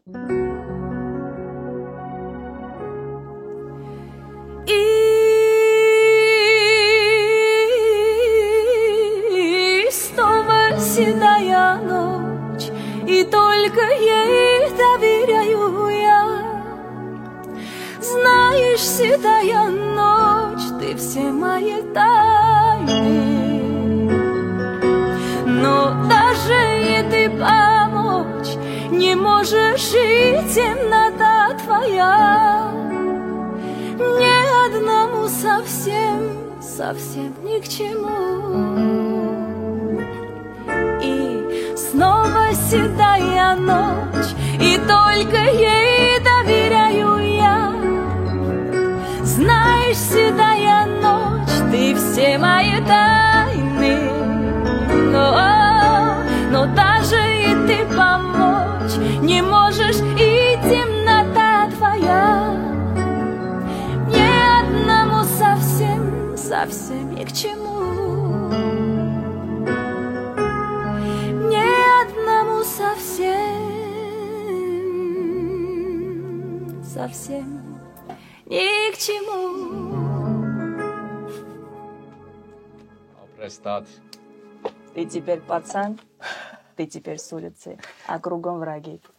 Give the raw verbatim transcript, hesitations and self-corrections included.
И снова седая ночь, и только ей доверяю я. Знаешь, седая ночь, ты все мои тайны, но даже и ты помочь не можешь, и темнота твоя ни одному совсем, совсем ни к чему. И снова седая ночь, и только ей доверяю я. Знаешь, седая ночь, ты все мои тайны, но, но даже и ты помочь не можешь, и темнота твоя ни одному совсем, совсем ни к чему. Ни одному совсем, совсем ни к чему. Prestat. Ты теперь пацан, ты теперь с улицы, а кругом враги.